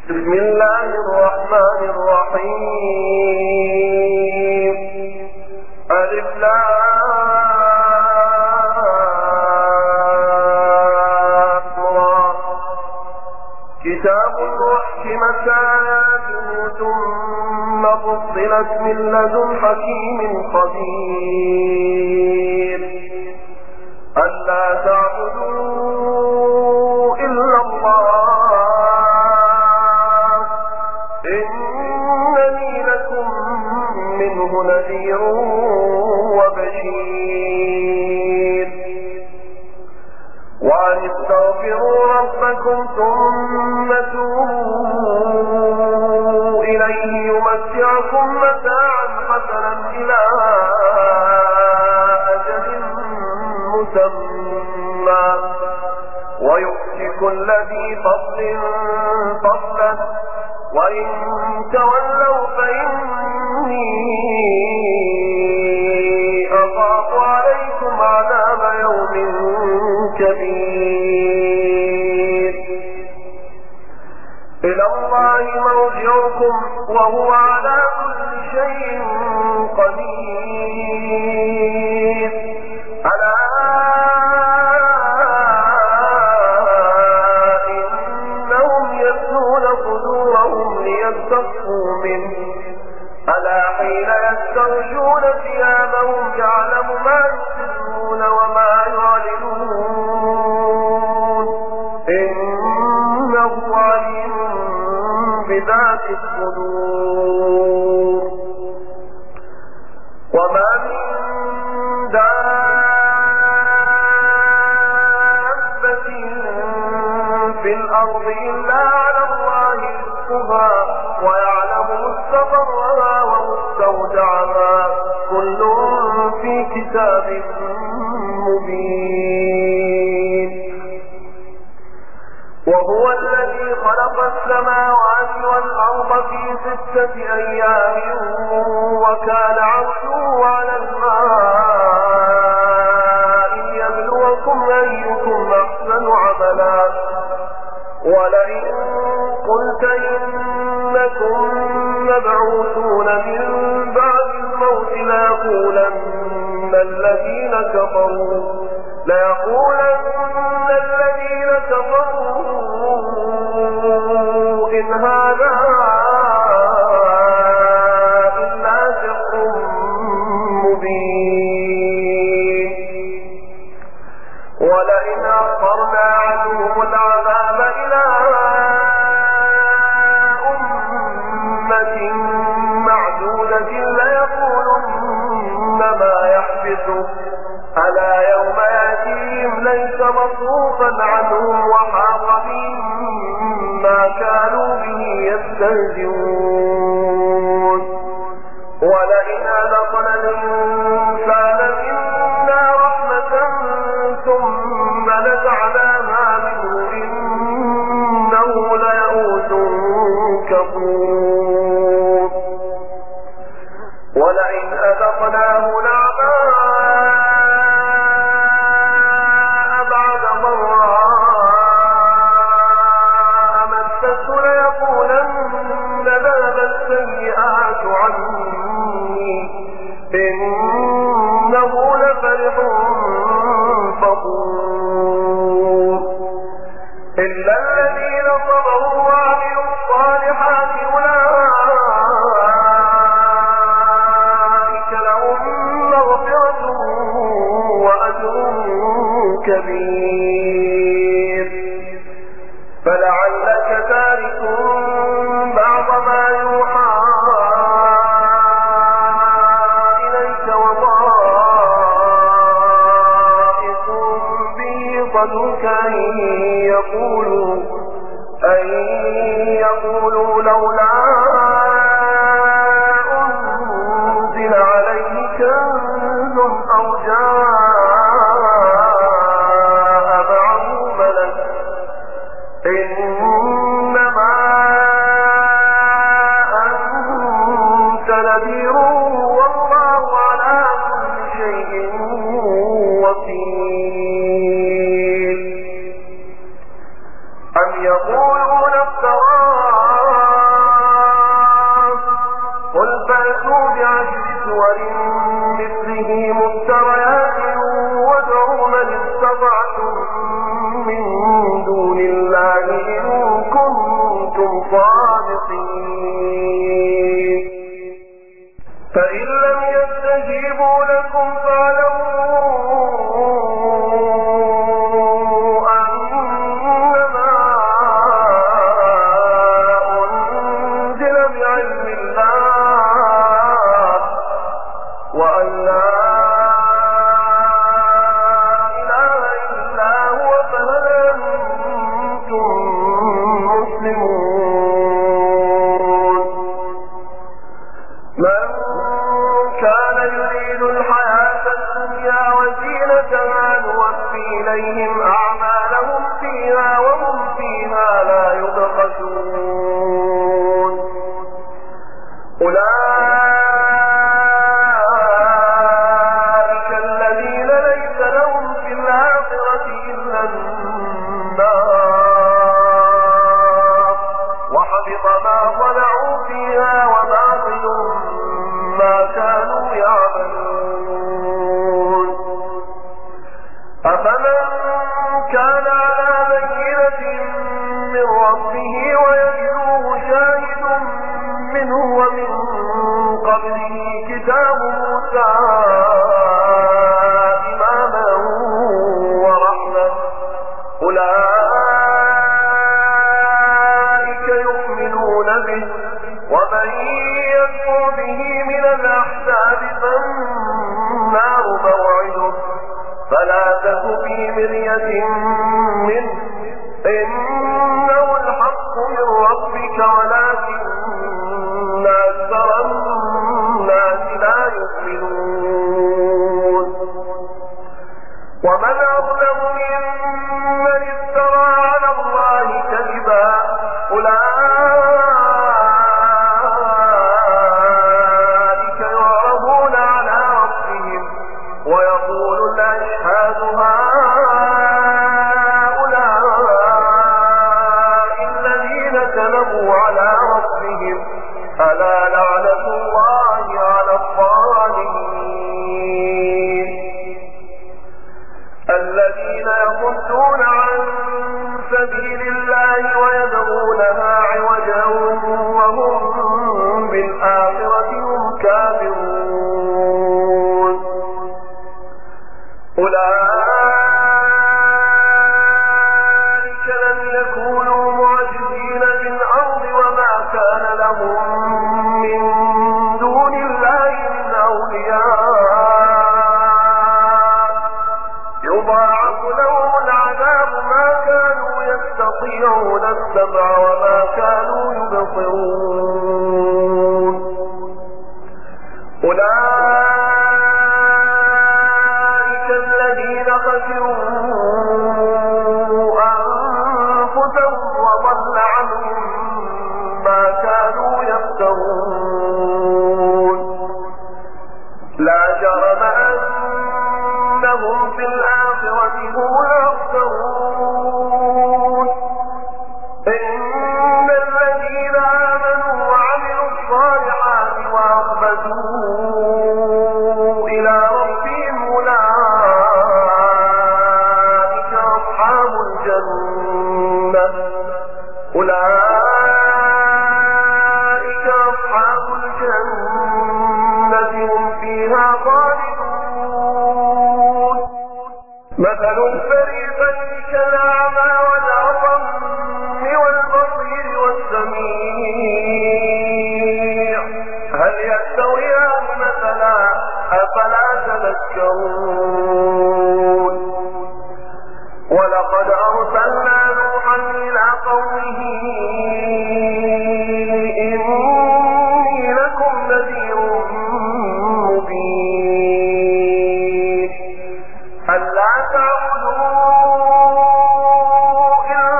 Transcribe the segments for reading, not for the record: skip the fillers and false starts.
بسم الله الرحمن الرحيم. ألف لام را. كتاب أحكمت آياته ثم فصلت من لدن حكيم خبير. ألا تعبدوا إلا الله إنني لكم منه نذير وبشير. وأن استغفروا ربكم ثم توبوا إليه يمتعكم متاعا حسنا إلى أجل مسمى ويؤتي كل ذي فضل فضله وإن تولوا فإني أخاف عليكم عذاب يوم كبير. إلى الله مرجعكم وهو على كل شيء قدير. ألا إنهم يثنون صدورهم ليستخفوا منه ألا حين يستغشون ثيابهم يعلم ما يسرون وما يعلنون إنه عليم بذات الصدور. وما من دابة في الأرض إلا على الله رزقها ويعلم مستقرها ومستودعها كل في كتاب مبين. وهو الذي خلق السماوات والأرض في 6 أيام وكان عرشه على الماء ليبلوكم أيكم أحسن عملا. ولئن قلت إنكم مبعوثون من بعد الموت ليقولن الذين كفروا إن هذا إلا سحر مبين. ولئن أخرنا عنهم العذاب إلى أمة معدودة ليقولن ما يحبسه ألا يوم يأتيهم ليس مصروفا عنهم وحاق بهم ما كانوا به يستهزئون. ولئن أذقنا الإنسان منا رحمة ثم نزعناها منه إنه ليئوس كفور. ولئن أذقناه نعماء بعد ضراء مسته ليقولن ذهب السيئات عني إنه لفرح فخور. إلا الذين صبروا وعملوا الصالحات أولئك لهم مغفرة وأجر كبير. فلعلك تارك بعض ما يوحى إليك وضائق به صدرك أن يقولوا لولا أنزل عليه كنز أو جاء معه ملك إنما أنت نذير والله على كل شيء وكيل. أم يقولون افتراه وأن لا إله إلا هو فهل أنتم مسلمون. من كان يريد الحياة الدنيا وزينتها نوفي إليهم أعمالهم فيها وهم فيها لا يبخسون. أولئك الذين ليس لهم في الآخرة إلا النار وحبط ما صنعوا فيها وباطل ما كانوا يعملون. أفمن كان على بينة من ربه ويتلوه شاهد منه ومن قبله كتاب موسى إماما ورحمة أولئك يؤمنون به ومن يكفر به من الأحزاب فالنار موعده فلا تك في مرية منه إنه الحق من ربك ولكن أكثر الناس لا يؤمنون. ومن أظلم ممن افترى على الله كذبا أولئك يعرضون على ربهم ويقول الأشهاد هؤلاء الذين كذبوا على ربهم ألا لعنة الله على الظالمين. الذين يصدون عن سبيل الله ويبغونها عوجا وهم بالآخرة هم كافرون. أولئك لم يكونوا معجزين في الأرض وما كان لهم من دون الله من أولياء يضاعف لهم العذاب ما كانوا يستطيعون السمع وما كانوا يبصرون. أولئك الذين خسروا أنفسهم وضل عنهم ما كانوا يفترون. لا جرم أنهم في الآخرة هم الأخسرون. إن الذين آمنوا وعملوا الصالحات وأخبتوا إلى ربهم أولئك أصحاب الجنة هم فيها خالدون. مثل الفريقين كالأعمى والأصم والبصير والسميع هل يستويان مثلا أفلا تذكرون. ولقد أرسلنا نوحا إلى قومه إني لكم نذير مبين ألا تعبدوا إلا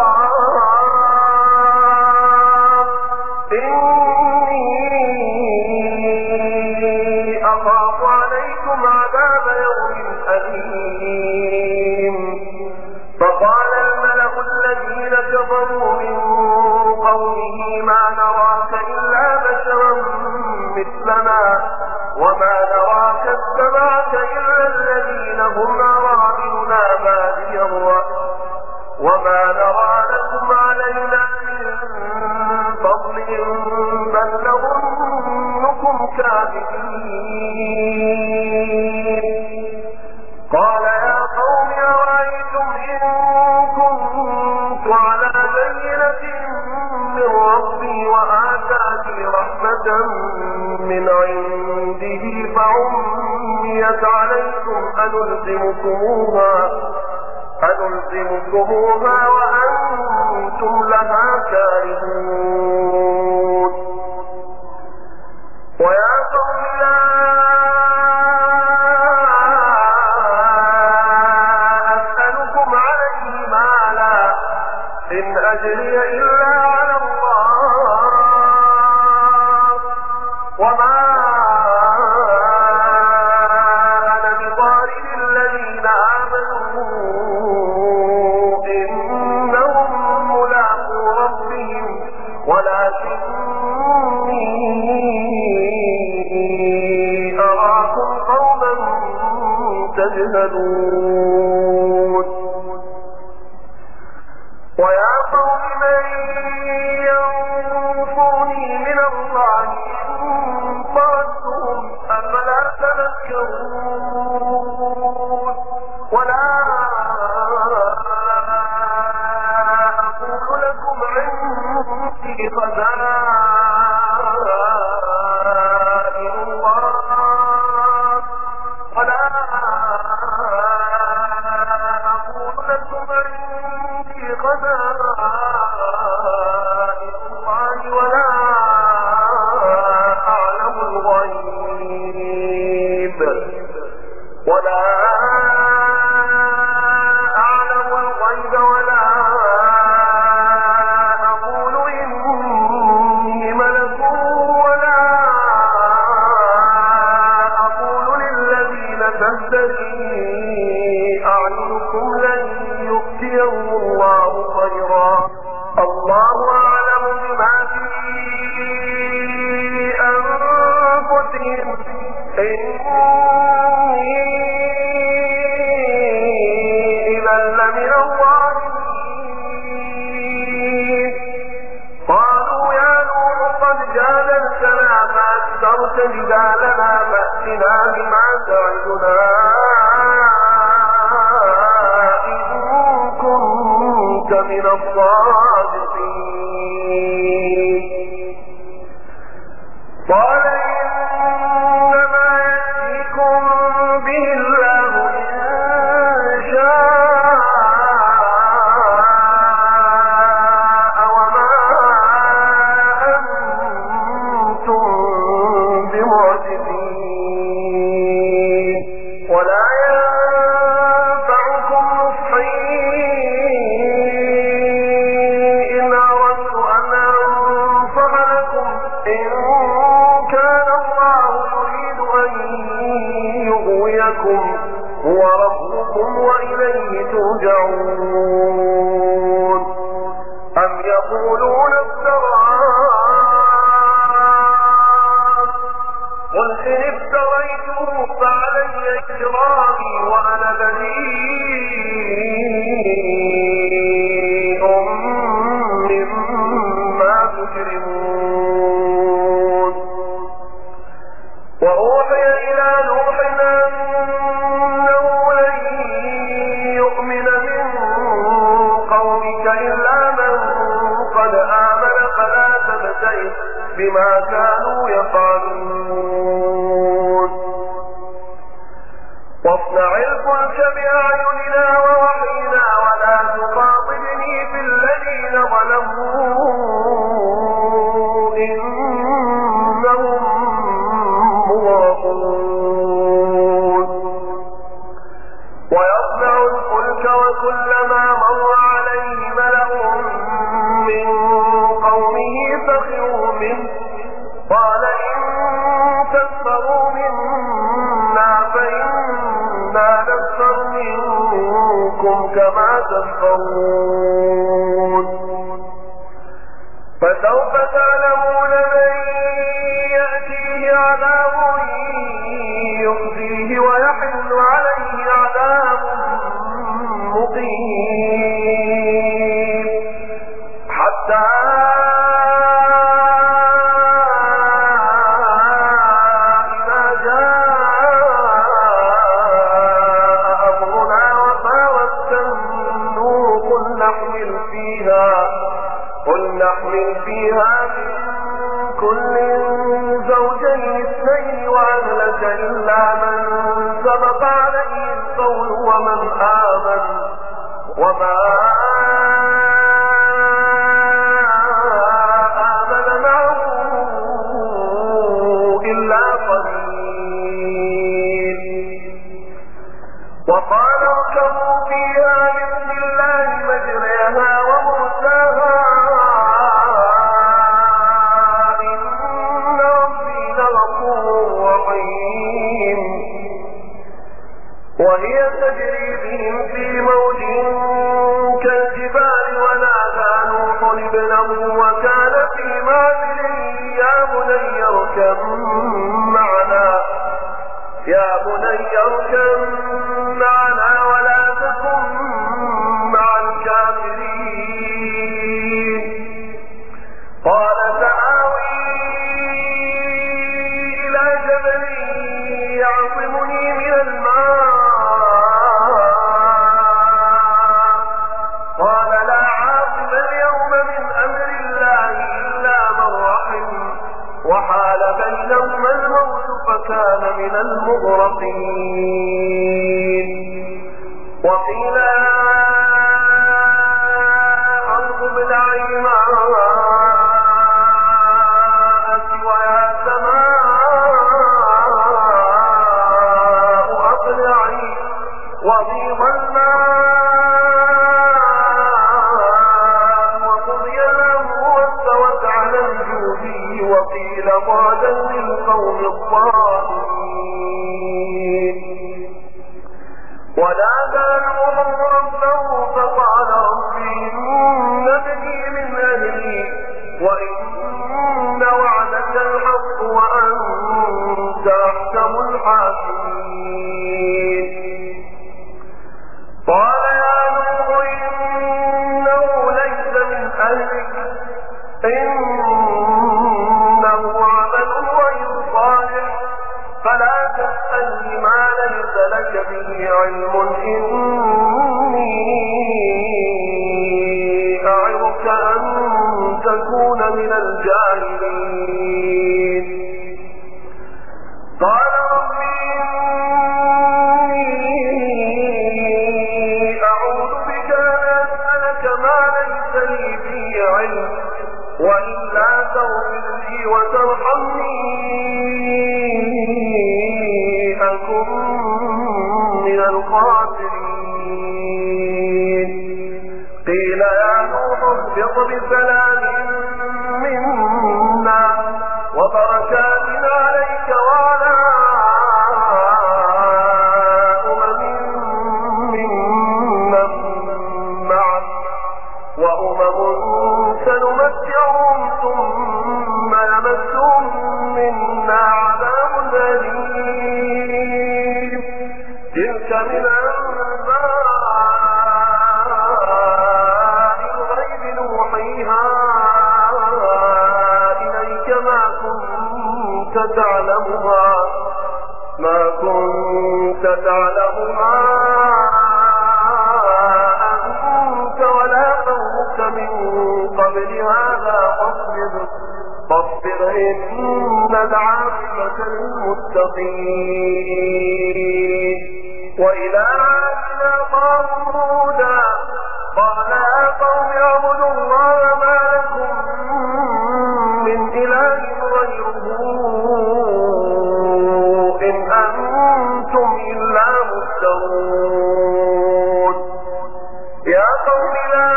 الله إني أخاف عليكم عذاب يوم أليم. فقال الملأ الذين كفروا من قومه ما نراك إلا بشرا مثلنا وما نراك اتبعك إلا الذين هم أراذلنا بادي الرأي وما نرى لكم علينا من فضل بل نظنكم كاذبين. قال يا قوم أرأيتم إن كنت على بينة من ربي وآتاني رحمة من عند عنده فعميت عليكم أنلزمكموها وأنتم لها كارهون ويا قوم لا أسألكم عليه مالا إن أجري إلا على الله وما أنا بطارد الذين آمنوا إنهم ملاقو ربهم ولكني أراكم قوما تجهلون ويا قوم من ينصرني من الله إن طردتهم أفلا تذكرون ولا أقول لكم عندي خزائن الله ولا أقول لكم عندي خزائن الله ولا أعلم الغيب ولا أقول إني ملك ولا أقول للذين تهتدي أعينكم لن يؤتيهم الله خيرا الله أعلم بما في أنفسهم إني إذا لمن الظالمين قالوا يا نوح قد جادلتنا فأكثرت جدالنا فأتنا بما تعدنا إن كنت من الصادقين قال إنما يأتيكم به الله إن شاء وما أنتم بمعجزين ولا ينفعكم نصحي إن أردت أن أنصح لكم إن كان الله يريد أن يغويكم هو ربكم وإليه ترجعون أم يقولون افتراه قل إن افتريته فعلي إجرامي وأنا بريء مما تجرمون وأوحي إلى نوح أنه لن يؤمن من قومك إلا من قد آمن فلا تبتئس بما كانوا يفعلون واصنع الفلك بأعيننا ووحينا ولا تخاطبني في الذين ظلموا إنهم مغرقون ويصنع الفلك وكلما مر عليه ملأ من قومه سخروا منه قال إن تسخروا منا فإنا نسخر منكم كما تسخرون فسوف تعلمون من يأتيه عذاب يخزيه ويحل عليه عذاب مقيم حتى إذا جاء أمرنا وفارت النور قل نحمل فيها من كل زوجين اثنين وأهلك إلا من سبق عليه القول ومن آمن وما آمن معه إلا قليل. وقال اركبوا فيها بسم الله مجريها ومرساها إن ربي لغفور رحيم. وهي تجري بهم في موج كالجبال ونادى نوح ابنه وكان في معزل يا بني اركب معنا ولا تكن مع الكافرين. قال سآوي إلى جبل يعصمني من الماء قال لا عاصم اليوم من أمر الله إلا من رحم وحال بينهما الموت فكان من المغرقين. وقيل يا أرض ابلعي ماءك ويا سماء أقلعي وغيض الماء وقضي الأمر واستوت على الجودي وقيل بعدا للقوم الظالمين. ونادى نوح ربه فقال رب إن ابني من أهلي وإن وعدك الحق وأنت أحكم الحاكمين. قال يا نوح إنه ليس من أهلك إنه عمل غير صالح فلا تسألني ما ليس لك به علم إني أعظك أن تكون من الجاهلين. قال رب إني أعوذ بك أن أسألك ما ليس لي به علم وإلا تغفر لي وترحمني أكن من الخاسرين. قيل يا نوح اهبط بسلام منا وبركات عليك وعلى أمم ممن معك وأمم سنمتعهم ثم يمسهم منا عذاب أليم. تلك من أنباء الغيب نوحيها إليك ما كنت تعلمها أنت ولا قومك من قبل هذا فاصبر إن العاقبة للمتقين. وإلى عاد أخاهم هودا قال يا قوم اعبدوا الله ما لكم من إله غيره إن أنتم إلا مفترون. يا قوم لا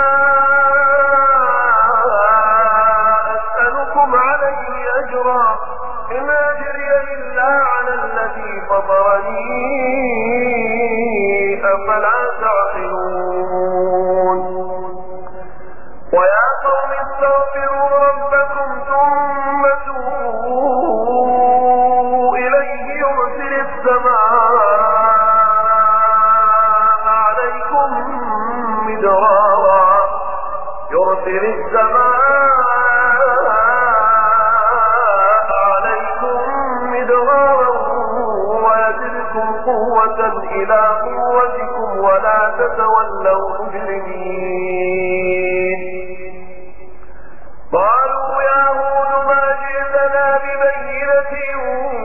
أسألكم عليه أجرا إن أجري إلا على الذي فطرني أفلا تعقلون. ويا قوم استغفروا ربكم ثم توبوا إليه يرسل السماء عليكم مدرارا ويزدكم قوة إلى قوتكم ولا تتولوا مجرمين. قالوا يا هود ما جئتنا ببينة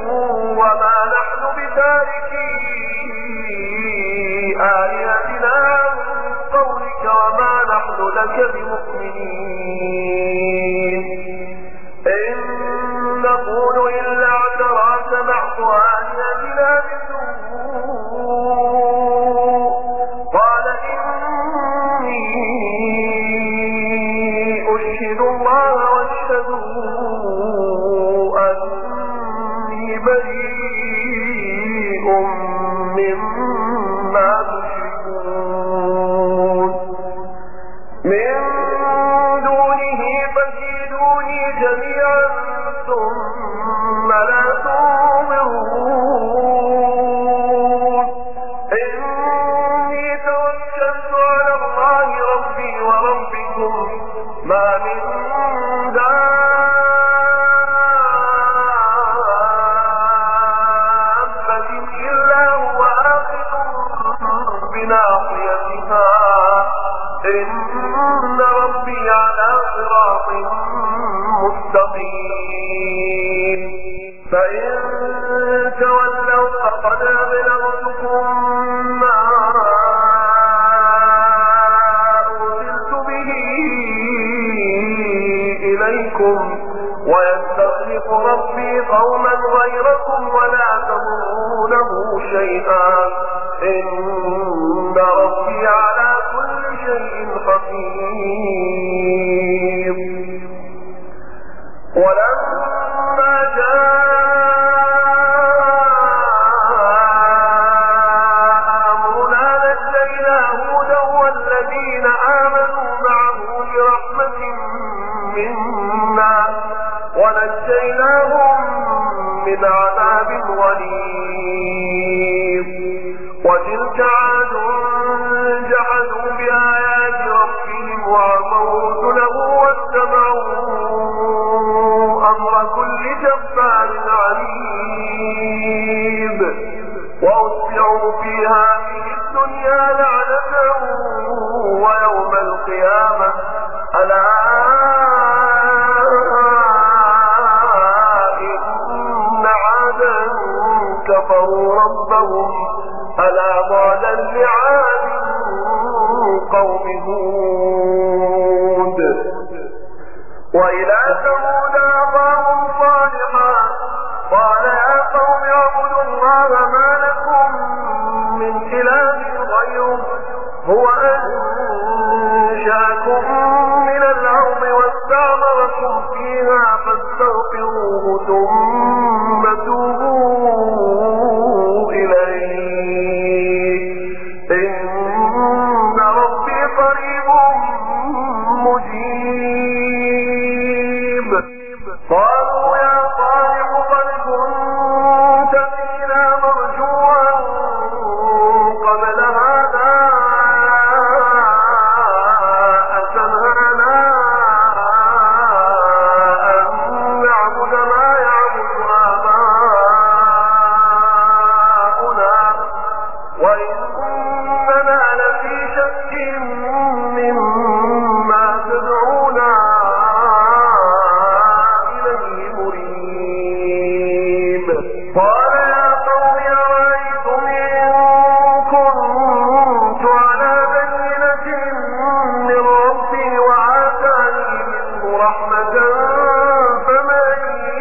الله واشهدوا أني بريء مما تشركون من دونه فكيدوني جميعا ثم لا تنظرون إني توكلت على الله ربي وربكم ما من دابة إلا هو آخذ بناصيتها إن ربي على صراط مستقيم فإن تولوا فقد أبلغتكم ما أرسلت به إليكم ويستخلف ربي قوما غيركم ولا تضرونه شيئا إن ربي على كل شيء خبير ولما جاء أمرنا نجينا هودا والذين آمنوا معه برحمة منا ونجيناهم من عذاب غليظ وتلك عاد جحدوا بآيات ربهم وعصوا رسله واتبعوا أمر كل جبار عنيد وأتبعوا في هذه الدنيا لعنة ويوم القيامة ألا إن عادا كفروا ربهم ألا بعدا لعاد قوم هود وإلى ثمود أخاهم صالحا قال يا قوم اعبدوا الله ما لكم من إله غيره هو أنشأكم من الأرض واستعمركم فيها فاستغفروه ثم توبوا إليه إن ربي قريب مجيب قالوا يا صالح قد كنت فينا مرجوا قبل هذا أتنهانا أن نعبد ما يعبد آباؤنا وإننا لفي شك مما تدعونا إليه مريب قال يا قوم أرأيتم إن كنت على بينة من ربي وآتاني منه رحمة فمن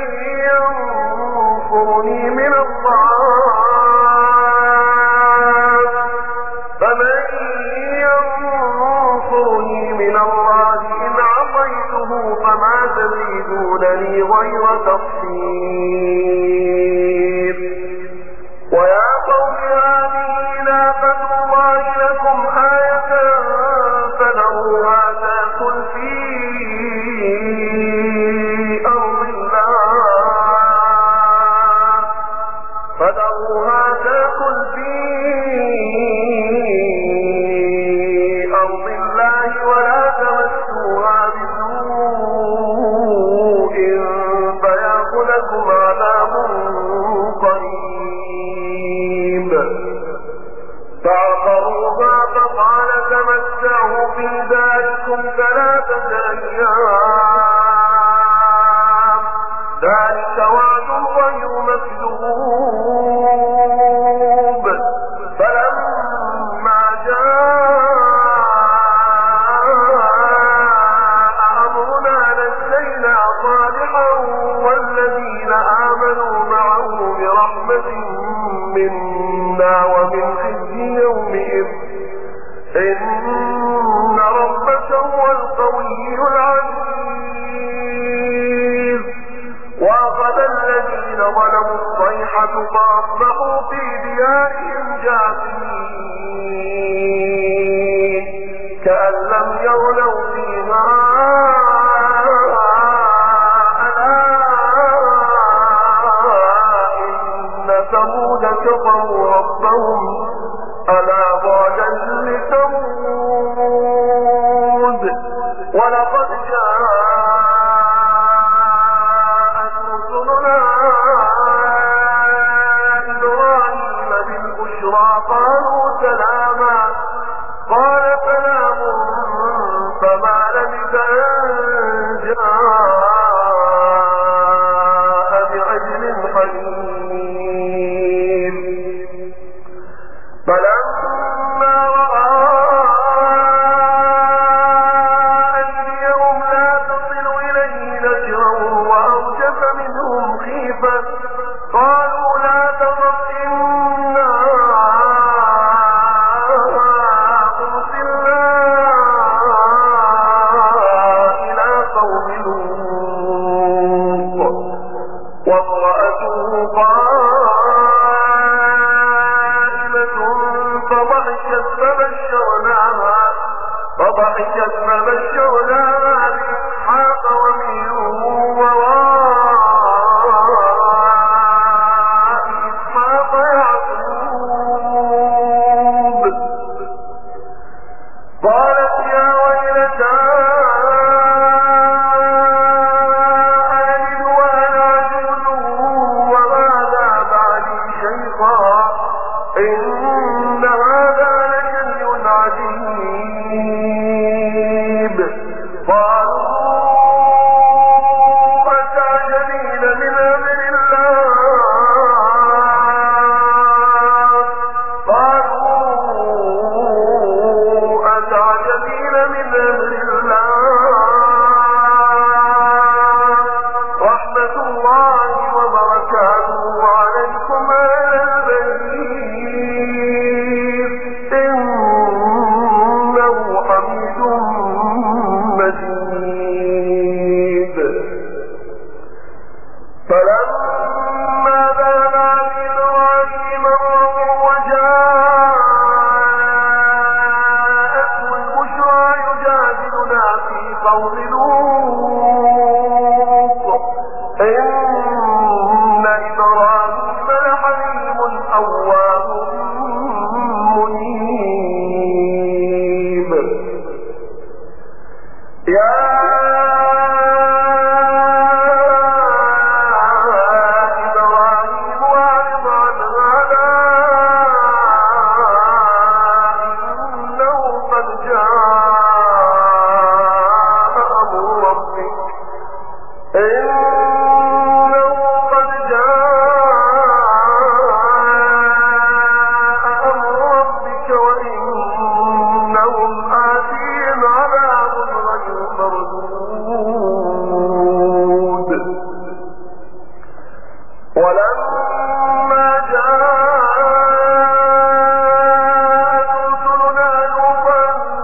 ينصرني من الله إن عصيته فما تزيدونني غير تقصير ويا قوم هذه ناقة الله لكم آية فذروها تأكل في أرض الله ولا تمسوها بسوء فيأخذكم عذاب قريب فعقروها فقال تمتعوا في داركم 3 أيام ذلك وعد غير مكذوب فلما جاء أمرنا نجينا صالحا والذين آمنوا معه برحمة منا ومن خزي يومئذ إن ربك هو القوي العزيز فأخذ الذين ظلموا الصيحة فأصبحوا في ديارهم جاثمين كأن لم يغنوا فيها ألا إن ثمود كفروا ربهم ألا بعدا لثمود ولقد جاءت رسلنا إبراهيم بالبشرى قالوا سلاما قال سلام فما لبث أن جاء بعجل حنيف فلما رأى أيديهم لا تصل إليه نكروا وأوجس منهم خيفة قالوا لا تخف إنا أرسلنا إلى قوم لوط وامرأته قائمة فضحكت فبشرناها بإسحاق ومن وراء إسحاق يعقوب قالت يا ويلتى ألد وأنا عجوز وهذا بعدي شيخا إن هذا لشيء عجيب قالوا أتعجبين من أمر رحمة الله وبركاته عليكم أهل البيت إنه حميد مجيد فلما بلغ إبراهيم الرعب وجاءته البشرى يجادلنا في قوم لوط إن إبراهيم لحليم أواه منيب يا إبراهيم أعرض عن هذا إنه قد جاء أمر ربك وإنهم آتيهم عذاب غير مردود ولما جاءت رسلنا لوطا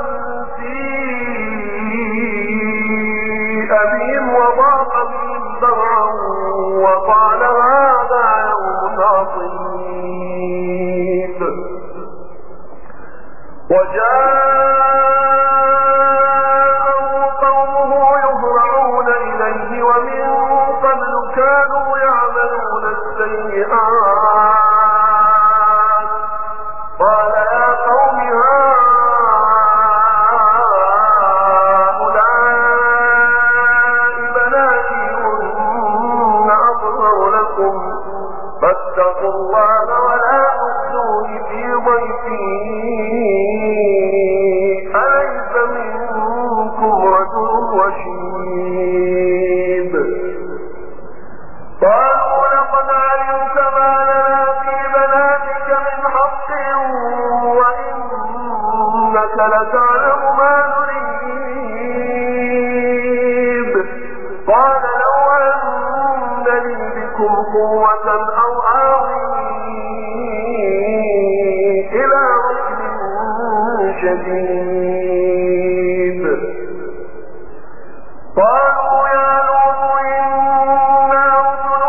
سيء بهم وضاق بهم ذرعا وقال هذا يوم عصيب وجاءه قومه يهرعون إليه ومن قبل كانوا يعملون السيئات قال يا قوم هؤلاء بناتي هن أطهر لكم فاتقوا الله ولا تخزوني في ضيفي أليس منكم رجل رشيد قالوا لقد علمت ما لنا في بناتك من حق وإنك لتعلم ما نريد قال لو أن لي بكم قوة أو آوي إلى ركن شديد قالوا يا لوط إنا رسل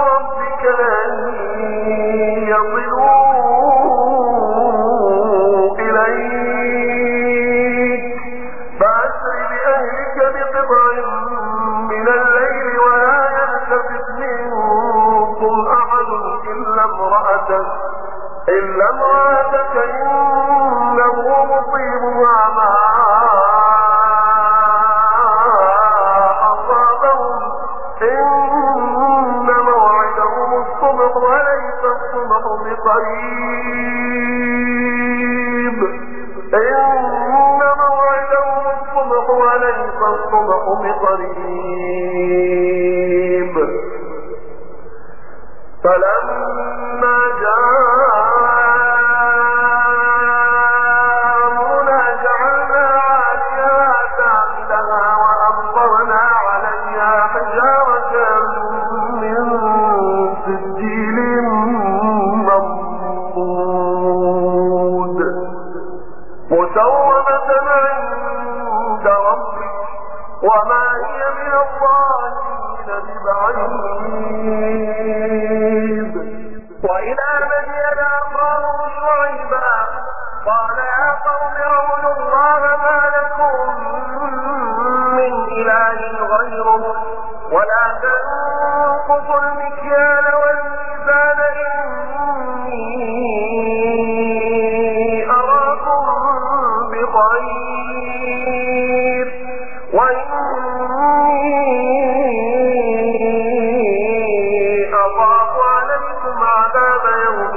ولا تنقصوا المكيال والميزان إني أراكم بخير وإني أخاف عليكم عذاب يوم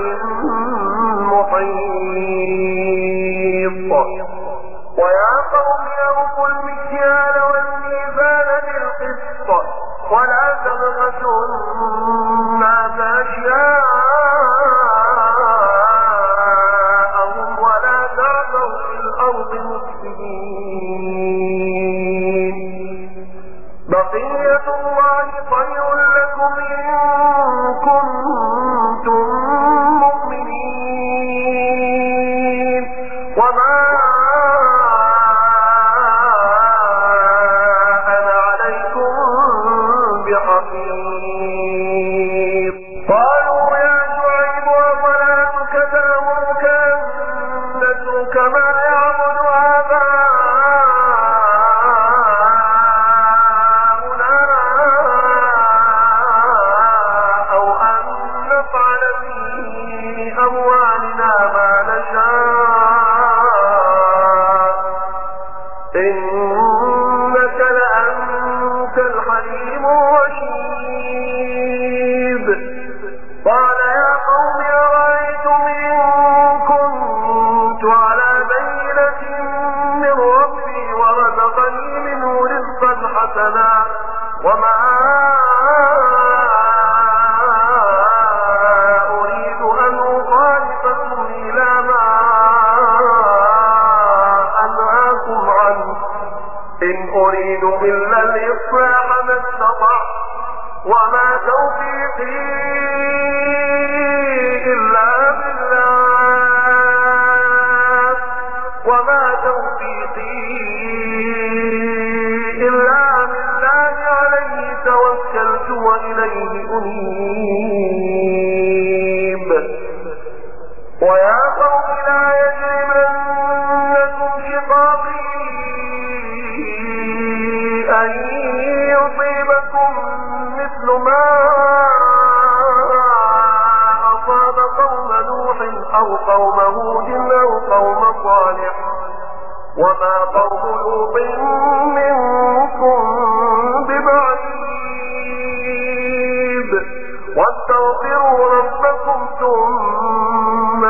محيط ويا قوم أوفوا المكيال والميزان بالقسط ولا تبخسوا الناس أشياءهم ولا تعثوا في الأرض مفسدين بقية الله خير لكم إن كنتم مؤمنين وما أنا عليكم بحفيظ قالوا يا شعيب وصلاتك تأمرك أن نترك ما يعبد آباؤنا أو أن نفعل في أموالنا ما نشاء إنك لأنت الحليم الرشيد قال يا قوم أرأيتم إن كنت على بينة من ربي ورزقني منه رزقا حسنا وما أريد أن أخالفكم إلى ما أنهاكم عنه إن أريد إلا الإصلاح ما استطعت وما توفيقي إلا بالله عليه توكلت وإليه أنيب ويا قوم لا يجرمنكم شقاقي أن يصيبكم مثل ما أصاب قوم نوح أو قوم هود أو قوم صالح وما قوم لوط منكم ببعيد واستغفروا ربكم ثم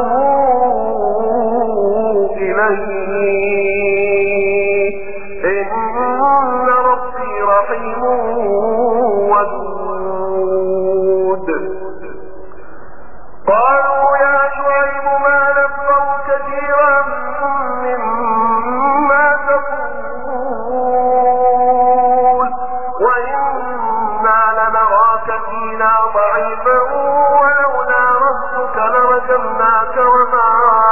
توبوا إليه إن ربي رحيم ودود قالوا يا شعيب ما نفقه كثيرا مما تقول وإنا لنراك فينا ضعيفا ولولا رهتك لرجمناك وما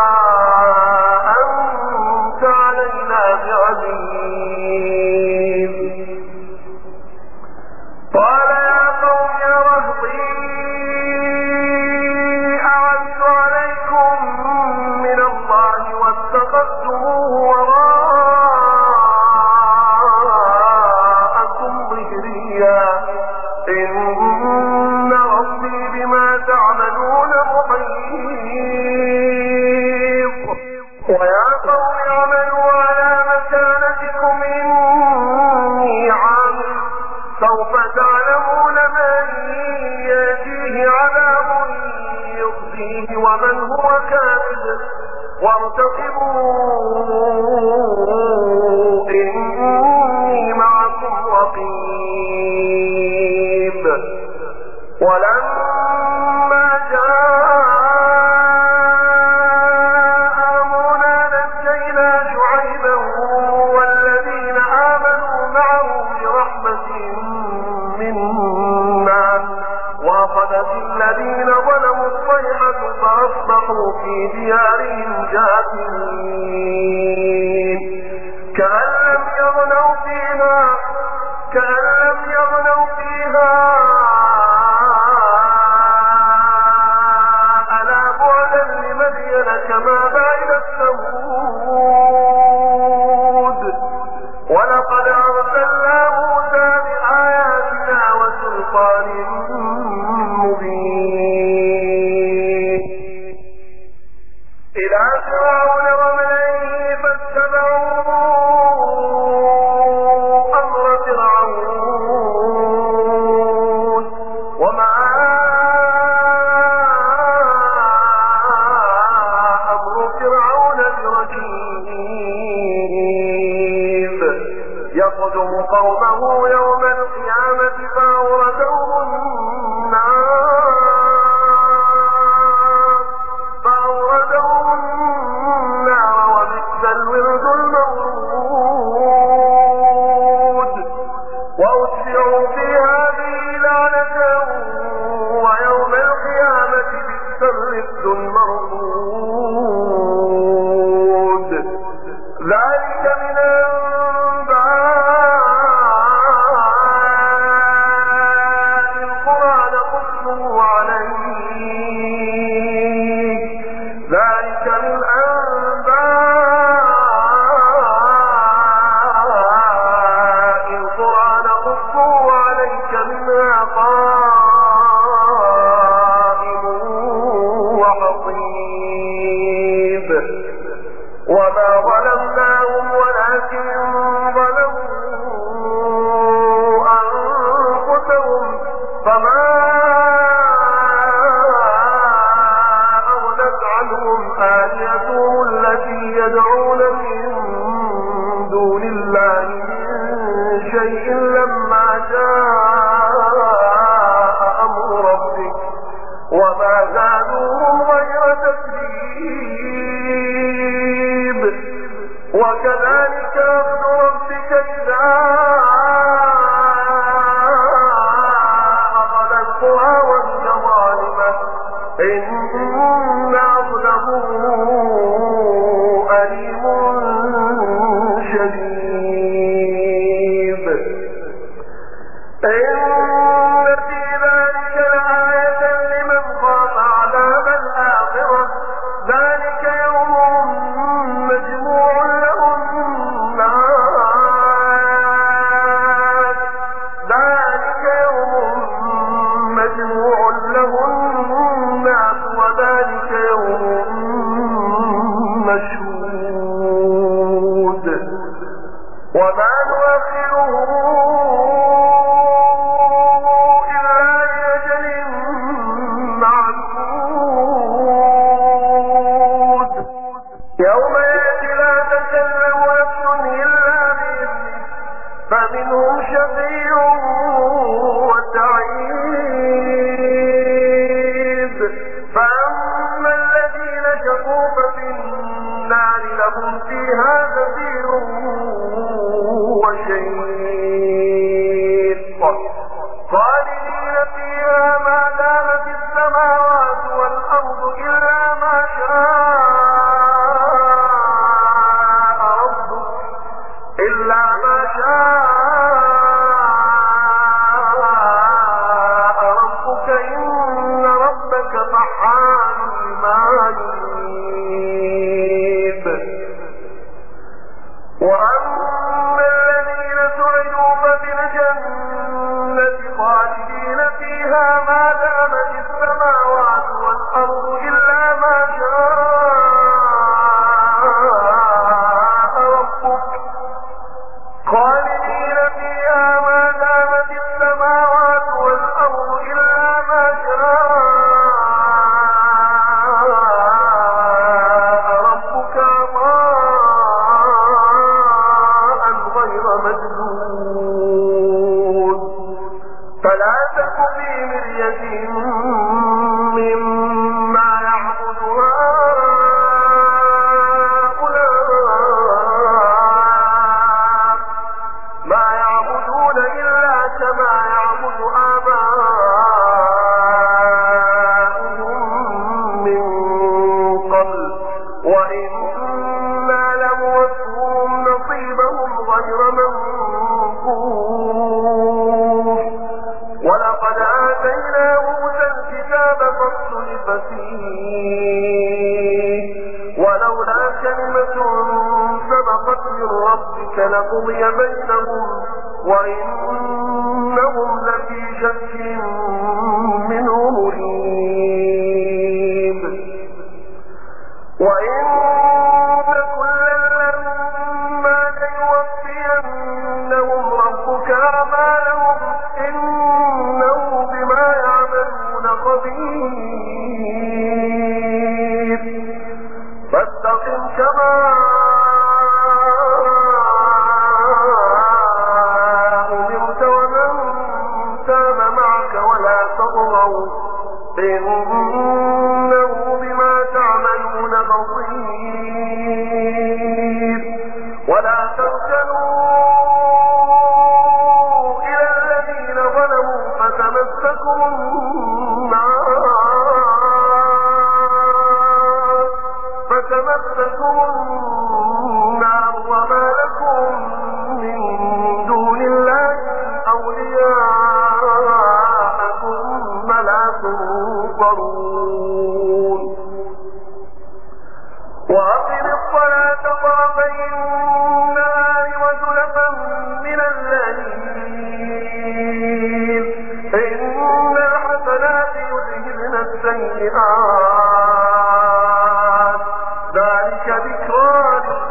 أنت علينا بعزيز قال يا قوم رهطي أعز عليكم من الله واتخذتموه وراءكم ظهريا إن ربي بما تعملون محيط ويا قوم اعملوا على مكانتكم إني عامل سوف تعلمون من يأتيه عذاب يخزيه ومن هو كاذب وارتقبوا إني معكم رقيب ولما جاء أمرنا نجينا شعيبا والذين آمنوا معه برحمة منا وأخذت الذين ظلموا الصيحة فأصبحوا في ديارهم جاثمين كأن لم يغنوا فيها ألا بعدا لمدين كما بعدت ثمود ولقد أرسلنا موسى بآياتنا وأتبعوا في هذه لعنة ويوم القيامة بئس الرفد المرفود ذلك من أنباء القرى نقصه عليك ذلك من أنباء القرى نقصه عليك منها قائم وحصيد وما ظلمناهم ولكن ظلموا أنفسهم فما أغنت عنهم آلهتهم التي يدعون من دون الله من شيء لما جاء أمر ربك وما زادوهم غير تكذيب وكذلك أخذ ربك إذا أخذ القرى وهي ظالمة إن أخذه أليم شديد إن في ذلك لآية لمن خاف عذاب الآخرة ذلك يوم مجموع له الناس ذلك يوم مجموع له الناس وذلك يوم مشهود وما نؤخره إلا لأجل معدود يوم يأتي لا تكلم نفس إلا بإذنه فمنهم شقي وسعيد فأما الذين شقوا ففي النار لهم فيها زفير وشهيق خالدين فيها ما دامت السماوات والأرض إلا ما شاء ربك إلا ما شاء ربك إن ربك فعال لما يريد وأما الذين سعدوا ففي الجنة خالدين فيها ما دامت السماوات والأرض إلا ما شاء ربك خالدين فيها ما دامت السماوات والأرض إلا ما شاء ربك عطاء غير مجدود فلا تك في مرية مما يعبد هؤلاء ما يعبدون إلا كما يعبد آباؤهم من قبل وإنا لموفوهم نصيبهم غير منقوص ولقد آتينا موسى الكتاب فاختلف فيه ولولا كلمة سبقت من ربك لقضي بينهم وإنهم لفي شك منه مريب وإن كلا لما ليوفينهم ربك أعمالهم إنه بما يعملون خبير فاستقم كما أمرت ومن تاب معك ولا تطغوا إنه بما تعملون بصير ولا تركنوا إلى الذين ذلك ذكرى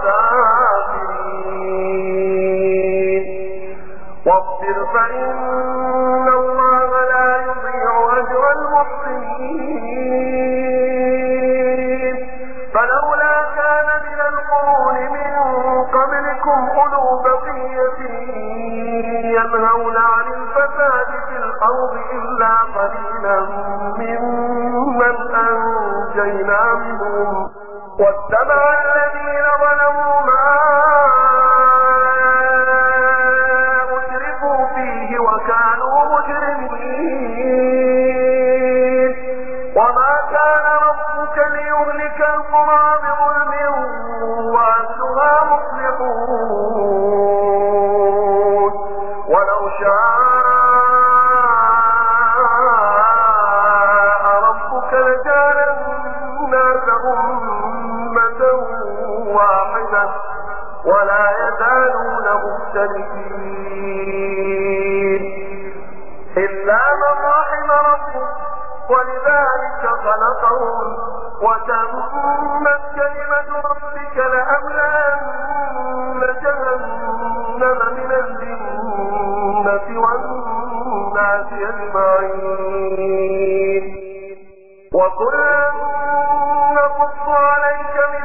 للذاكرين. واصبر فإن الله لا يضيع أجر المحسنين. فلولا كان من القرون من قبلكم أولو بقية ينهون عن الفساد في الأرض إلا قليلا ممن أنجينا منهم واتبع الذين ظلموا ما أشركوا فيه وكانوا مجرمين. وما كان ربك ليهلك القرى بظلم وأهلها مصلحون. ولو شاء ربك لجعل الناس أمة واحدة ولا يزالون مختلفين إلا من رحم ربك ولذلك خلقهم وتمت كلمة ربك لأملأن جهنم من الجنة والناس أجمعين. وكلا نقص عليك من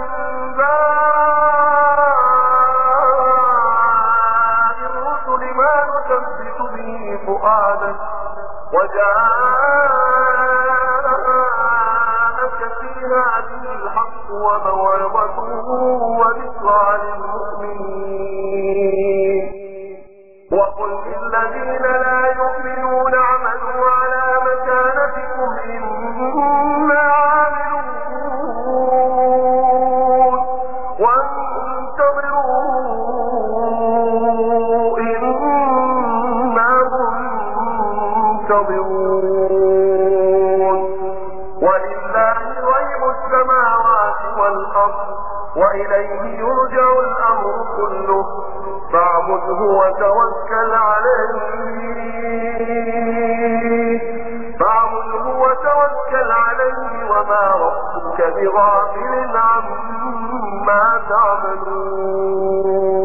أنباء الرسل ما نثبت به فؤادك وجاءك في هذه الحق وموعظة وذكرى للمؤمنين. وقل للذين لا يؤمنون اعملوا على مكانتكم إنا عاملون وانتظروا إنا منتظرون. ولله غيب السماوات والأرض وإليه يرجع الأمر كله فاعبده وتوكل عليه وما ربك بغافل عما تعملون.